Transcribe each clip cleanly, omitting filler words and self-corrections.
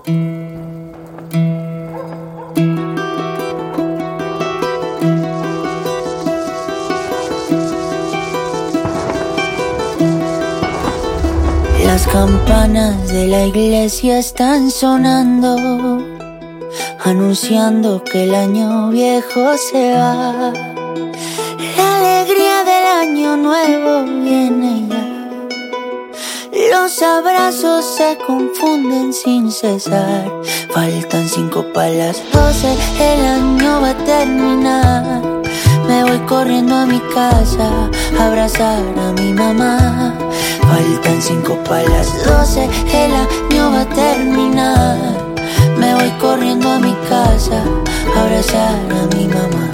Las campanas de la iglesia están sonando, anunciando que el año viejo se va. La alegría del año nuevo viene ya. Los abrazos se confunden sin cesar. Faltan 5 para las 12, el año va a terminar. Me voy corriendo a mi casa a abrazar a mi mamá. Faltan 5 para las 12, el año va a terminar. Me voy corriendo a mi casa a abrazar a mi mamá.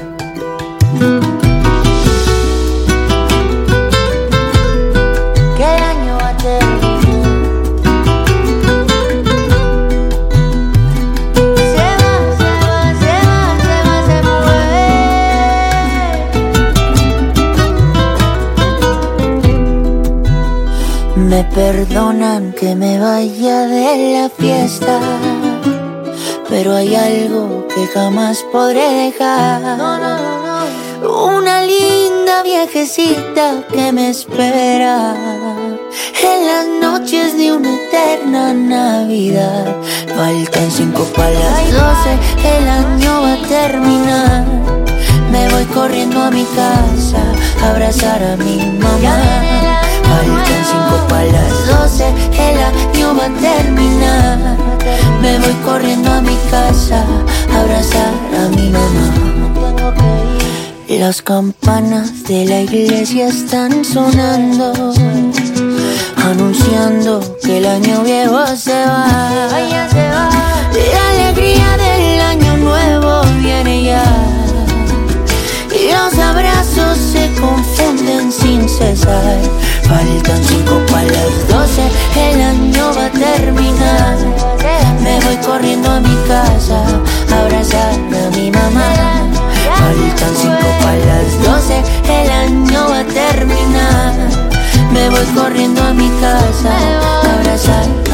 Que el año va a terminar. Se va, se va, se va, se va, se mueve. Me perdonan que me vaya de la fiesta, pero hay algo que jamás podré dejar. Una linda viejecita que me espera en las noches de una eterna Navidad. Faltan 5 para las 12, el año va a terminar. Me voy corriendo a mi casa a abrazar a mi mamá. Faltan 5 para las 12, el año va a terminar. Me voy corriendo a mi casa a abrazar a mi mamá. Las campanas de la iglesia están sonando, anunciando que el año viejo se va. La alegría del año nuevo viene ya. Y los abrazos se confunden sin cesar. Faltan 5 para las 12, el año va a terminar. Me voy corriendo a mi casa a abrazar a mi mamá. Faltan 5 para las 12, el año va a terminar. Me voy corriendo a mi casa a abrazar